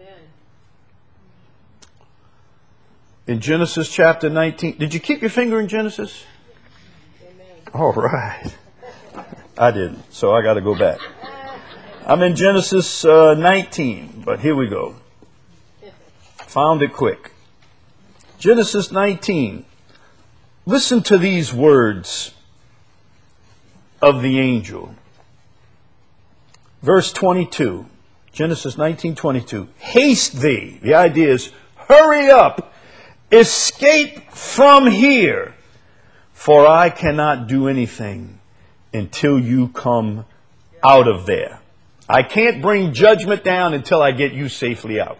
In Genesis chapter 19, did you keep your finger in Genesis? All right. I didn't, so I got to go back. I'm in Genesis 19, but here we go. Found it quick. Genesis 19. Listen to these words of the angel. Verse 22. Genesis 19:22. Haste thee. The idea is, hurry up. Escape from here. For I cannot do anything until you come out of there. I can't bring judgment down until I get you safely out.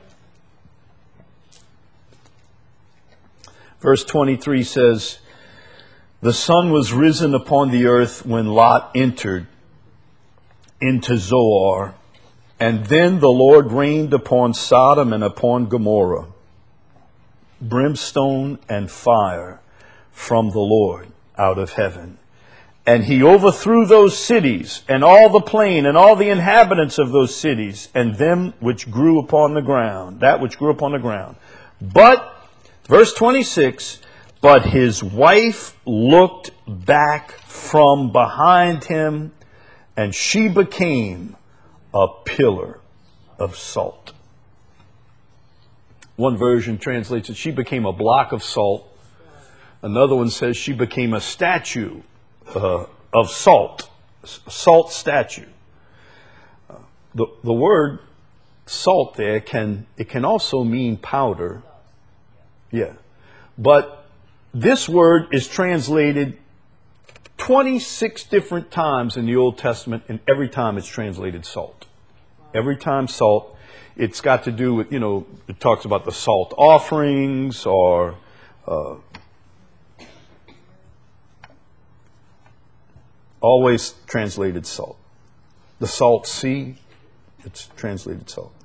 Verse 23 says, the sun was risen upon the earth when Lot entered into Zoar, and then the Lord rained upon Sodom and upon Gomorrah brimstone and fire from the Lord out of heaven. And he overthrew those cities, and all the plain, and all the inhabitants of those cities, and them which grew upon the ground, that which grew upon the ground. But, verse 26, but his wife looked back from behind him, and she became a pillar of salt. One version translates it, she became a block of salt. Another one says she became a statue of salt, salt statue. The word salt there can also mean powder. Yeah. But this word is translated 26 different times in the Old Testament, and every time it's translated salt. Every time salt, it's got to do with, it talks about the salt offerings or always translated salt. The salt sea, it's translated salt.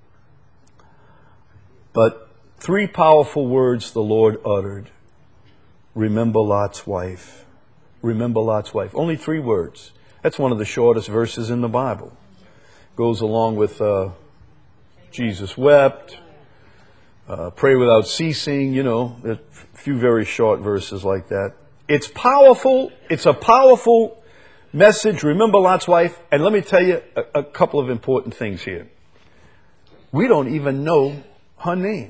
But three powerful words the Lord uttered. Remember Lot's wife. Remember Lot's wife. Only three words. That's one of the shortest verses in the Bible. Goes along with Jesus wept, pray without ceasing, a few very short verses like that. It's powerful. It's a powerful message. Remember Lot's wife. And let me tell you a couple of important things here. We don't even know her name.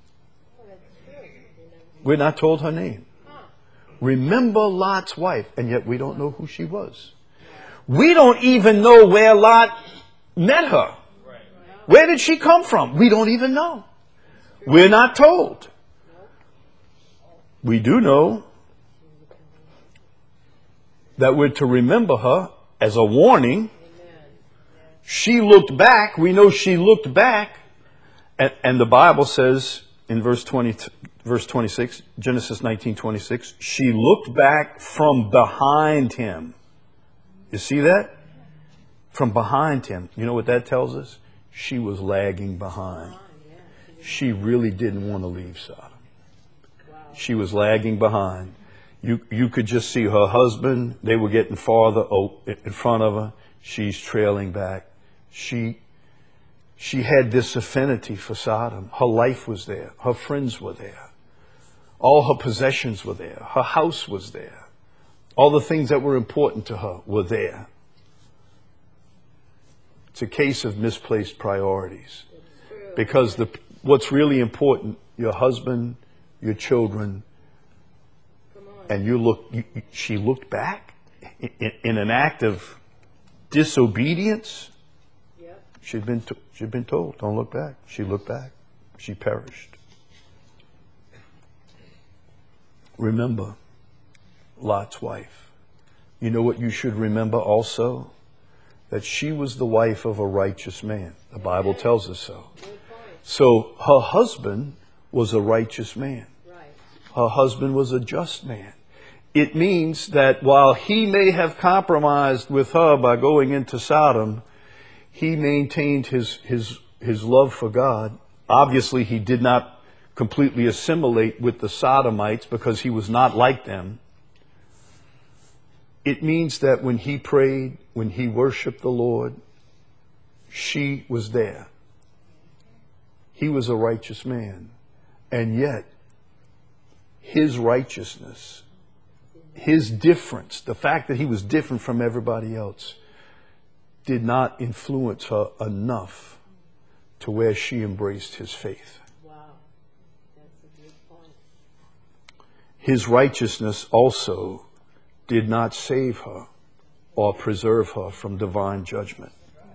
We're not told her name. Remember Lot's wife, and yet we don't know who she was. We don't even know where Lot met her. Where did she come from? We don't even know. We're not told. We do know that we're to remember her as a warning. She looked back. We know she looked back. And the Bible says in verse 26, Genesis 19:26, she looked back from behind him. You see that? From behind him. You know what that tells us? She was lagging behind. She really didn't want to leave Sodom. She was lagging behind. You could just see her husband. They were getting farther in front of her. She's trailing back. She had this affinity for Sodom. Her life was there. Her friends were there. All her possessions were there. Her house was there. All the things that were important to her were there. It's a case of misplaced priorities. Because what's really important, your husband, your children, and she looked back in an act of disobedience. She'd been told, don't look back. She looked back. She perished. Remember Lot's wife. You know what you should remember also? That she was the wife of a righteous man. The Bible tells us so. Good point. So her husband was a righteous man. Right. Her husband was a just man. It means that while he may have compromised with her by going into Sodom, he maintained his love for God. Obviously, he did not completely assimilate with the Sodomites because he was not like them. It means that when he prayed, when he worshiped the Lord, she was there. He was a righteous man. And yet, his righteousness, his difference, the fact that he was different from everybody else, did not influence her enough to where she embraced his faith. Wow. That's a good point. His righteousness also did not save her or preserve her from divine judgment.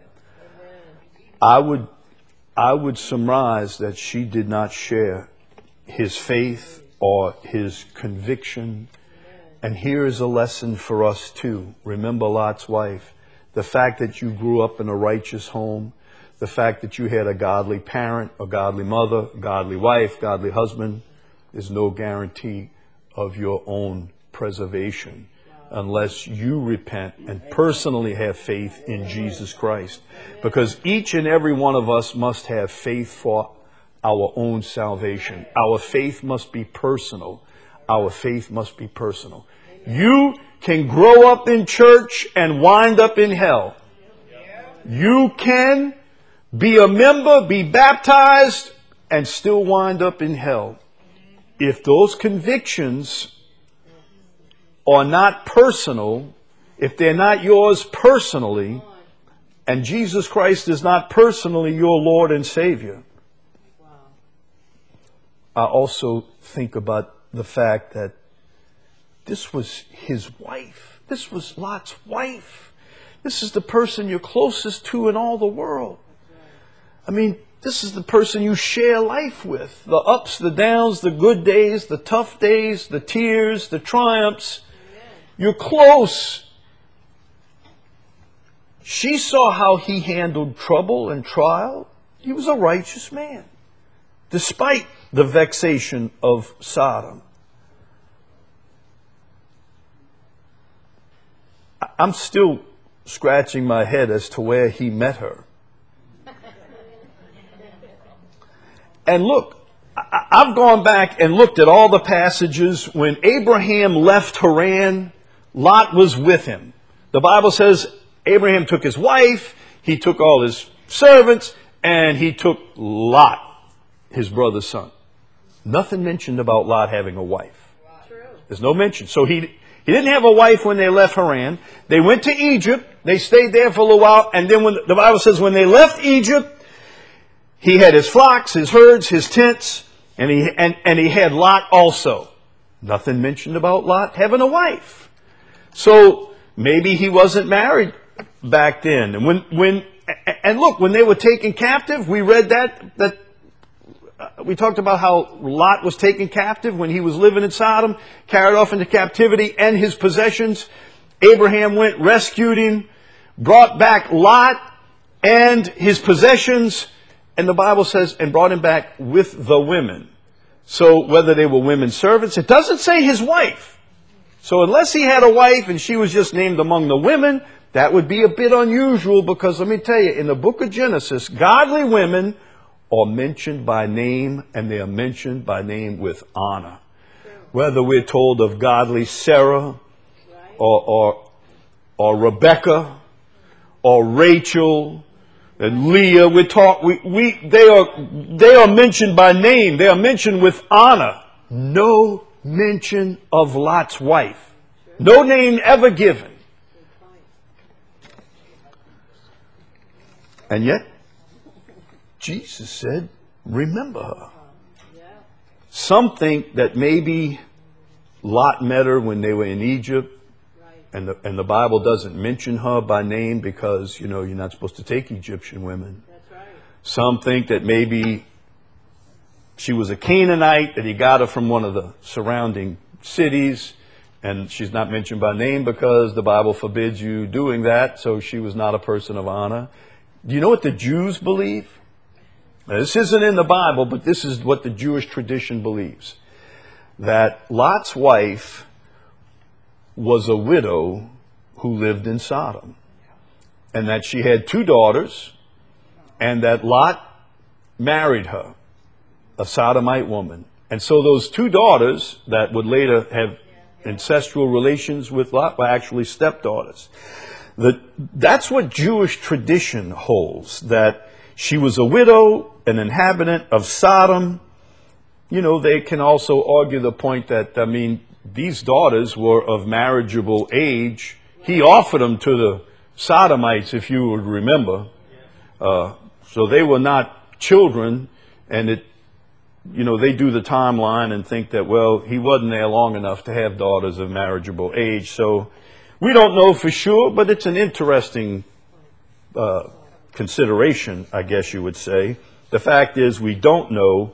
I would surmise that she did not share his faith or his conviction. And here is a lesson for us too. Remember Lot's wife. The fact that you grew up in a righteous home, the fact that you had a godly parent, a godly mother, a godly wife, godly husband, is no guarantee of your own preservation unless you repent and personally have faith in Jesus Christ. Because each and every one of us must have faith for our own salvation. Our faith must be personal. Our faith must be personal. You can grow up in church and wind up in hell. You can be a member, be baptized, and still wind up in hell. If those convictions are not personal, if they're not yours personally, and Jesus Christ is not personally your Lord and Savior, I also think about the fact that this was his wife. This was Lot's wife. This is the person you're closest to in all the world. I mean, this is the person you share life with. The ups, the downs, the good days, the tough days, the tears, the triumphs. You're close. She saw how he handled trouble and trial. He was a righteous man, despite the vexation of Sodom. I'm still scratching my head as to where he met her. And look, I've gone back and looked at all the passages when Abraham left Haran. Lot was with him. The Bible says Abraham took his wife, he took all his servants, and he took Lot, his brother's son. Nothing mentioned about Lot having a wife. True. There's no mention. So he didn't have a wife when they left Haran. They went to Egypt. They stayed there for a little while. And then when the Bible says when they left Egypt, he had his flocks, his herds, his tents, and he had Lot also. Nothing mentioned about Lot having a wife. So maybe he wasn't married back then. And look, when they were taken captive, we read that we talked about how Lot was taken captive when he was living in Sodom, carried off into captivity and his possessions. Abraham went, rescued him, brought back Lot and his possessions, and the Bible says, and brought him back with the women. So whether they were women servants, it doesn't say his wife. So unless he had a wife and she was just named among the women, that would be a bit unusual, because let me tell you, in the book of Genesis, godly women are mentioned by name, and they are mentioned by name with honor. Whether we're told of godly Sarah or Rebecca or Rachel and Leah, they are mentioned by name. They are mentioned with honor. No mention of Lot's wife. No name ever given. And yet, Jesus said, remember her. Some think that maybe Lot met her when they were in Egypt, and the Bible doesn't mention her by name because, you're not supposed to take Egyptian women. That's right. Some think that maybe she was a Canaanite, that he got her from one of the surrounding cities, and she's not mentioned by name because the Bible forbids you doing that, so she was not a person of honor. Do you know what the Jews believe? Now, this isn't in the Bible, but this is what the Jewish tradition believes. That Lot's wife was a widow who lived in Sodom. And that she had 2 daughters, and that Lot married her, a Sodomite woman. And so those 2 daughters that would later have incestual relations with Lot were actually stepdaughters. That's what Jewish tradition holds, that she was a widow, an inhabitant of Sodom. You know, they can also argue the point that, I mean, these daughters were of marriageable age. He offered them to the Sodomites, if you would remember. So they were not children, and it, you know, they do the timeline and think that, well, he wasn't there long enough to have daughters of marriageable age. So we don't know for sure, but it's an interesting consideration, I guess you would say. The fact is, we don't know.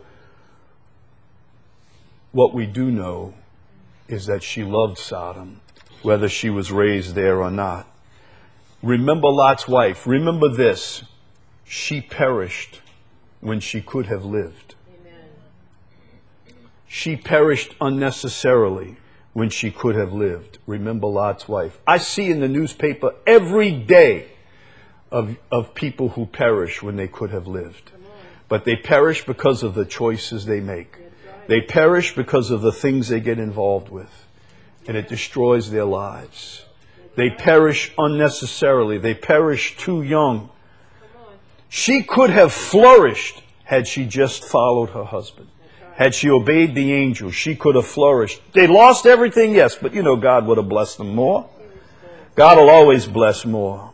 What we do know is that she loved Sodom, whether she was raised there or not. Remember Lot's wife. Remember this. She perished when she could have lived. Amen. She perished unnecessarily when she could have lived. Remember Lot's wife. I see in the newspaper every day of people who perish when they could have lived. But they perish because of the choices they make. They perish because of the things they get involved with. And it destroys their lives. They perish unnecessarily. They perish too young. She could have flourished had she just followed her husband. Had she obeyed the angel, she could have flourished. They lost everything, yes, but you know God would have blessed them more. God will always bless more.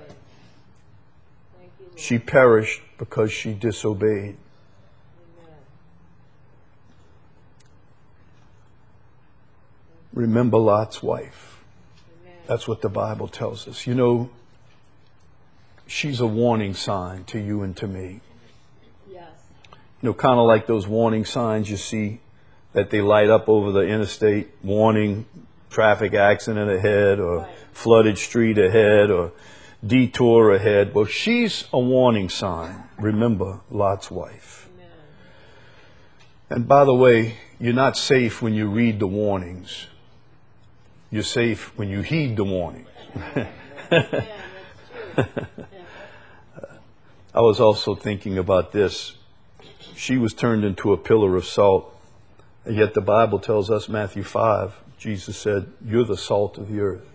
She perished because she disobeyed. Remember Lot's wife. That's what the Bible tells us. You know, she's a warning sign to you and to me. Yes. You know, kind of like those warning signs you see that they light up over the interstate, warning traffic accident ahead, or flooded street ahead, or detour ahead. Well, she's a warning sign. Remember Lot's wife. Amen. And by the way, you're not safe when you read the warnings. You're safe when you heed the warnings. Yeah, that's true. I was also thinking about this. She was turned into a pillar of salt. And yet the Bible tells us, Matthew 5, Jesus said, you're the salt of the earth.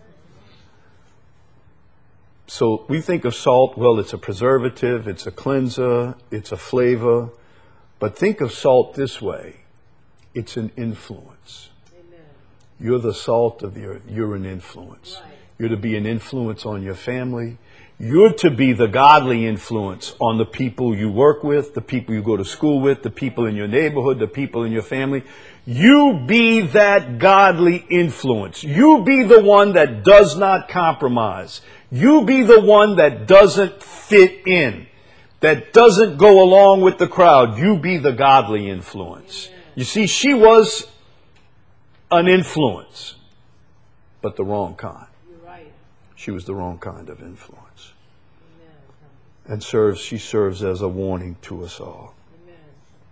So we think of salt, well, it's a preservative, it's a cleanser, it's a flavor. But think of salt this way. It's an influence. Amen. You're the salt of the earth. You're an influence. Right. You're to be an influence on your family. You're to be the godly influence on the people you work with, the people you go to school with, the people in your neighborhood, the people in your family. You be that godly influence. You be the one that does not compromise. You be the one that doesn't fit in, that doesn't go along with the crowd. You be the godly influence. You see, she was an influence, but the wrong kind. You're right. She was the wrong kind of influence. Amen. And she serves as a warning to us all. Amen.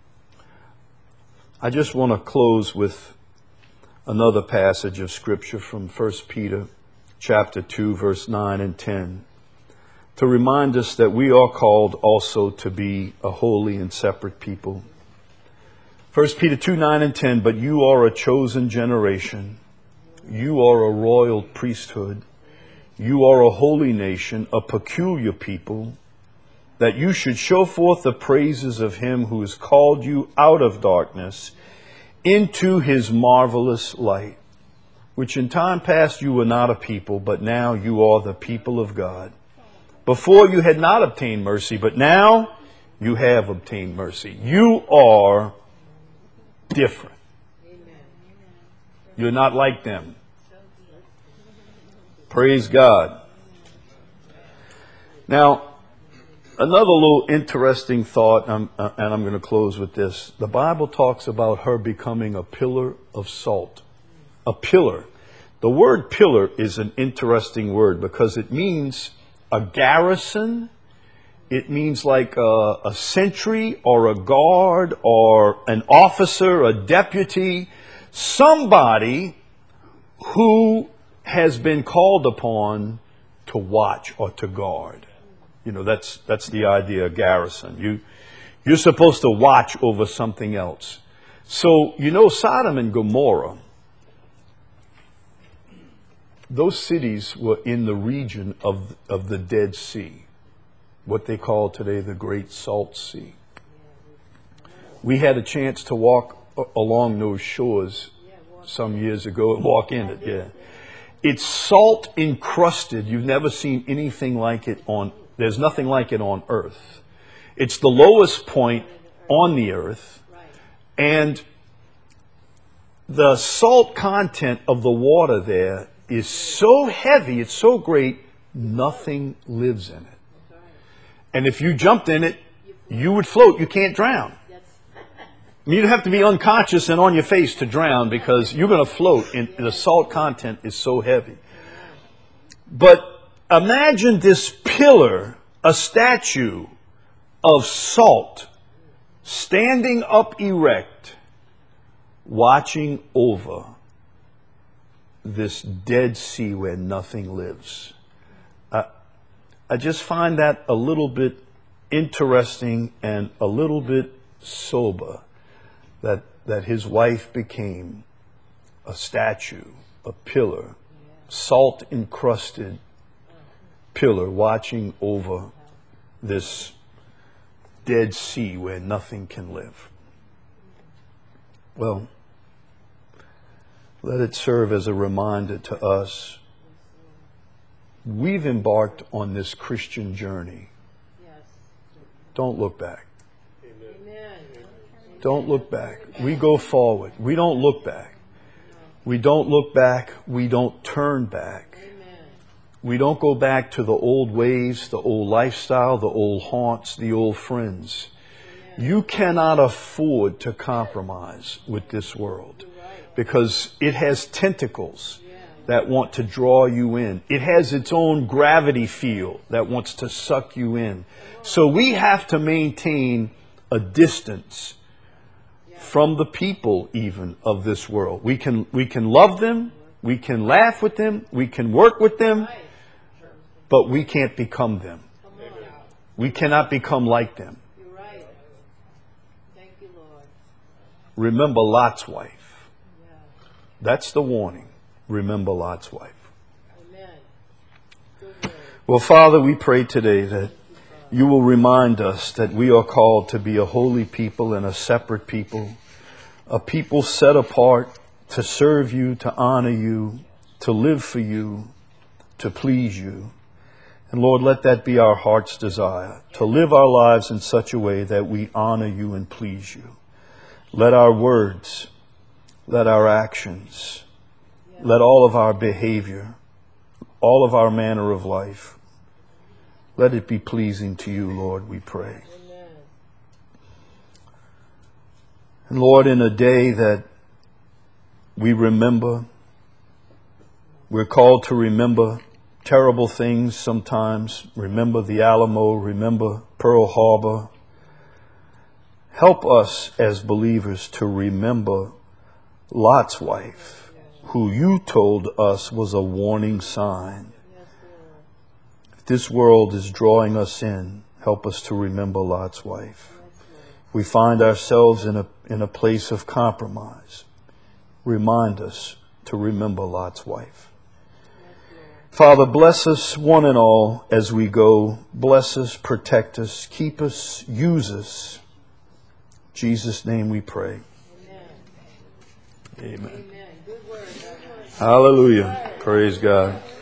I just want to close with another passage of Scripture from 1 Peter chapter 2, verse 9 and 10, to remind us that we are called also to be a holy and separate people. 1 Peter 2, 9 and 10, but you are a chosen generation. You are a royal priesthood. You are a holy nation, a peculiar people, that you should show forth the praises of him who has called you out of darkness into his marvelous light, which in time past you were not a people, but now you are the people of God. Before you had not obtained mercy, but now you have obtained mercy. You are different. You're not like them. Praise God. Now, another little interesting thought, and I'm going to close with this. The Bible talks about her becoming a pillar of salt. a pillar. The word pillar is an interesting word because it means a garrison. It means like a sentry or a guard or an officer, a deputy, somebody who has been called upon to watch or to guard. You know, that's the idea of garrison. You're supposed to watch over something else. So, you know, Sodom and Gomorrah, those cities were in the region of the Dead Sea, what they call today the Great Salt Sea. We had a chance to walk along those shores some years ago and walk in it, yeah. It's salt encrusted. You've never seen anything like it there's nothing like it on earth. It's the lowest point on the earth. And the salt content of the water there is so heavy, it's so great, nothing lives in it. And if you jumped in it, you would float. You can't drown. You'd have to be unconscious and on your face to drown because you're going to float, and the salt content is so heavy. But imagine this pillar, a statue of salt, standing up erect, watching over this Dead Sea where nothing lives. I just find that a little bit interesting and a little bit sober that his wife became a statue, a pillar, salt encrusted pillar watching over this Dead Sea where nothing can live. Well, let it serve as a reminder to us. We've embarked on this Christian journey. Don't look back. Don't look back. We go forward. We don't look back. We don't look back. We don't turn back. We don't go back to the old ways, the old lifestyle, the old haunts, the old friends. You cannot afford to compromise with this world because it has tentacles that want to draw you in. It has its own gravity field that wants to suck you in. So we have to maintain a distance from the people even of this world. We can love them, we can laugh with them, we can work with them, but we can't become them. We cannot become like them. You're right. Thank you, Lord. Remember Lot's wife. That's the warning. Remember Lot's wife. Amen. Good word. Well, Father, we pray today that you will remind us that we are called to be a holy people and a separate people, a people set apart to serve you, to honor you, to live for you, to please you. And Lord, let that be our heart's desire, to live our lives in such a way that we honor you and please you. Let our words, let our actions, let all of our behavior, all of our manner of life, let it be pleasing to you, Lord, we pray. Amen. And Lord, in a day that we remember, we're called to remember terrible things sometimes. Remember the Alamo, remember Pearl Harbor. Help us as believers to remember Lot's wife, who you told us was a warning sign. If this world is drawing us in, help us to remember Lot's wife. We find ourselves in a place of compromise. Remind us to remember Lot's wife. Father, bless us one and all as we go. Bless us, protect us, keep us, use us. In Jesus' name we pray. Amen. Amen. Amen. Good word. Hallelujah. Praise God.